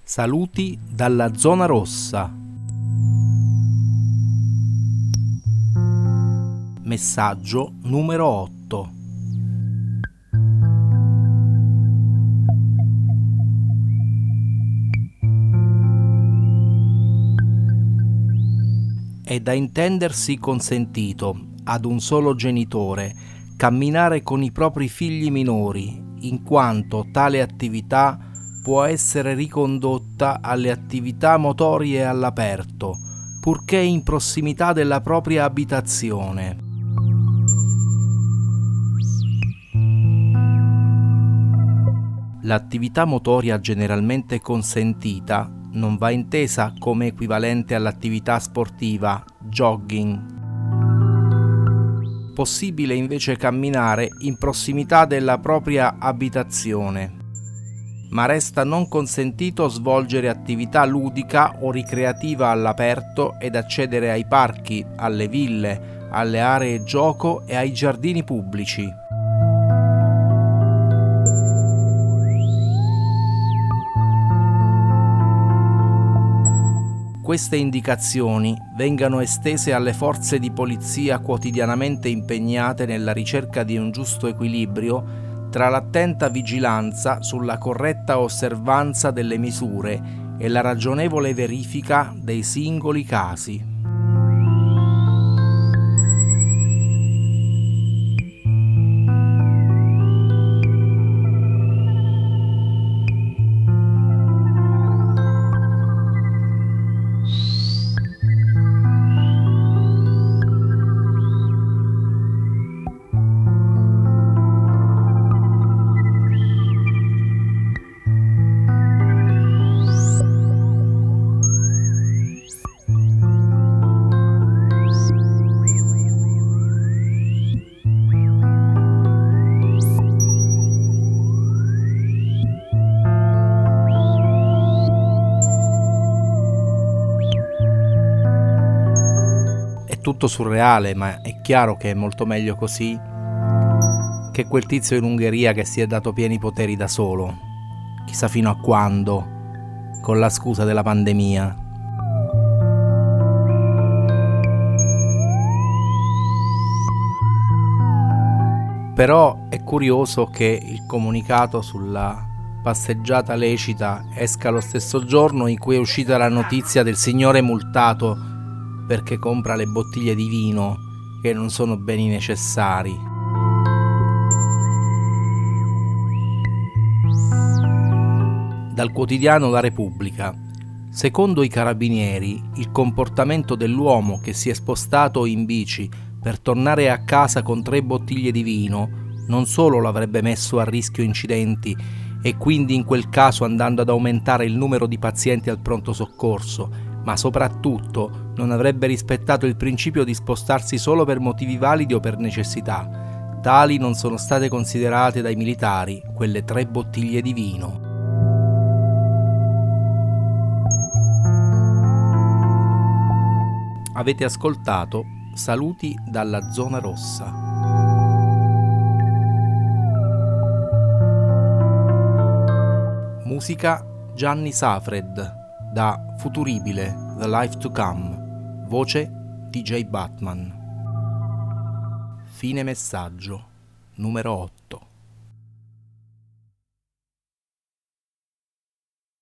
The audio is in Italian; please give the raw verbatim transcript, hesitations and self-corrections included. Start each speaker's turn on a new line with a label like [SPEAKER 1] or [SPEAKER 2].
[SPEAKER 1] Saluti dalla zona rossa. Messaggio numero otto. È da intendersi consentito ad un solo genitore camminare con i propri figli minori, in quanto tale attività può essere ricondotta alle attività motorie all'aperto, purché in prossimità della propria abitazione. L'attività motoria generalmente consentita non va intesa come equivalente all'attività sportiva, jogging. Possibile invece camminare in prossimità della propria abitazione, ma resta non consentito svolgere attività ludica o ricreativa all'aperto ed accedere ai parchi, alle ville, alle aree gioco e ai giardini pubblici. Queste indicazioni vengano estese alle forze di polizia quotidianamente impegnate nella ricerca di un giusto equilibrio tra l'attenta vigilanza sulla corretta osservanza delle misure e la ragionevole verifica dei singoli casi. Tutto surreale, ma è chiaro che è molto meglio così che quel tizio in Ungheria che si è dato pieni poteri da solo, chissà fino a quando, con la scusa della pandemia. Però è curioso che il comunicato sulla passeggiata lecita esca lo stesso giorno in cui è uscita la notizia del signore multato perché compra le bottiglie di vino che non sono beni necessari. Dal quotidiano La Repubblica. Secondo i carabinieri, il comportamento dell'uomo che si è spostato in bici per tornare a casa con tre bottiglie di vino non solo l'avrebbe messo a rischio incidenti e quindi in quel caso andando ad aumentare il numero di pazienti al pronto soccorso, ma soprattutto non avrebbe rispettato il principio di spostarsi solo per motivi validi o per necessità. Tali non sono state considerate dai militari quelle tre bottiglie di vino. Avete ascoltato Saluti dalla zona rossa. Musica Gianni Safred da Futuribile, The Life to Come. Voce D J Batman. Fine messaggio numero otto.